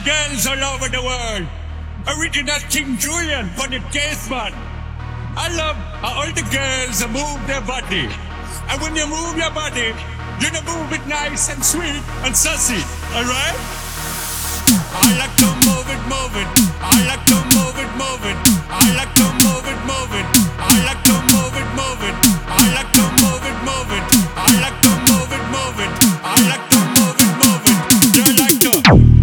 girls all over the world. Original King Julian for the case man. I love how all the girls move their body. And when you move your body, you move it nice and sweet and sassy, alright? I like to move it, move it. I like to move it, move it. I like to move it, move it. I like to move it, move it. I like to move it, move it. I like to move it, move it. I like to move it, move it. You like to move it.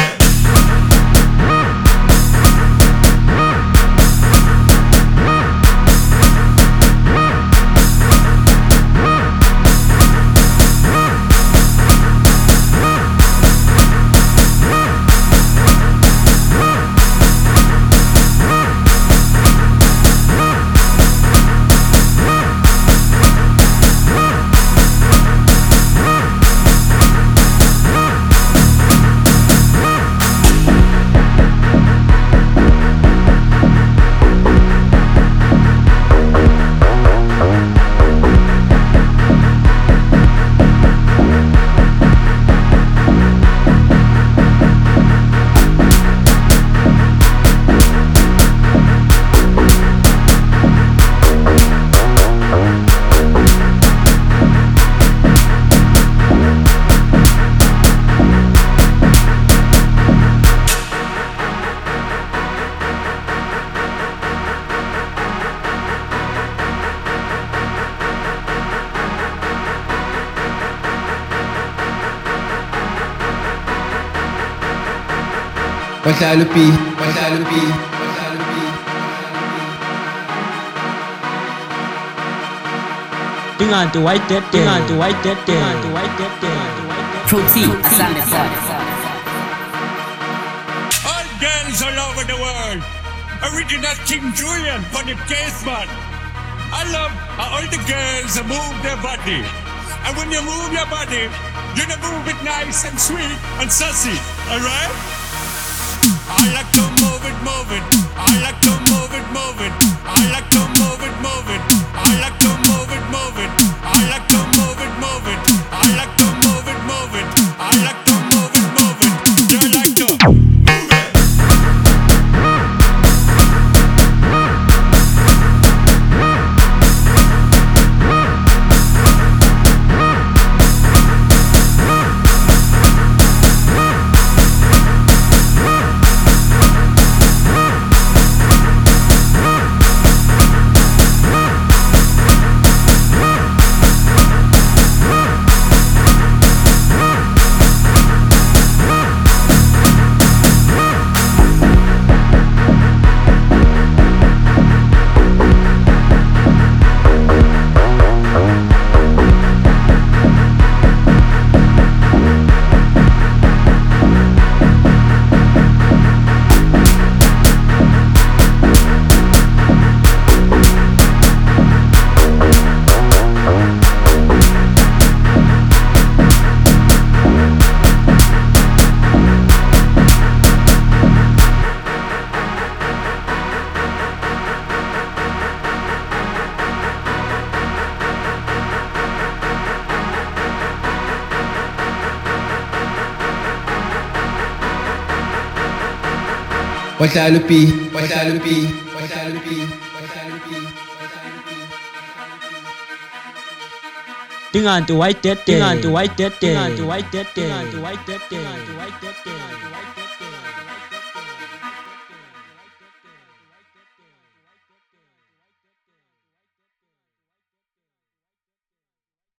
Guadalupe. Fruity, Assam Method. All girls all over the world. Original King Julian for the case man. I love how all the girls move their body. And when you move your body, you move it nice and sweet and sassy, alright? I like to move it, move it. I like to move it, move it. I like to move it, move it. I like to move it, move it. I like to move it, move it. I like to move it, move it. I like to move it, move it. You like to move it. Guadalupe. White dead.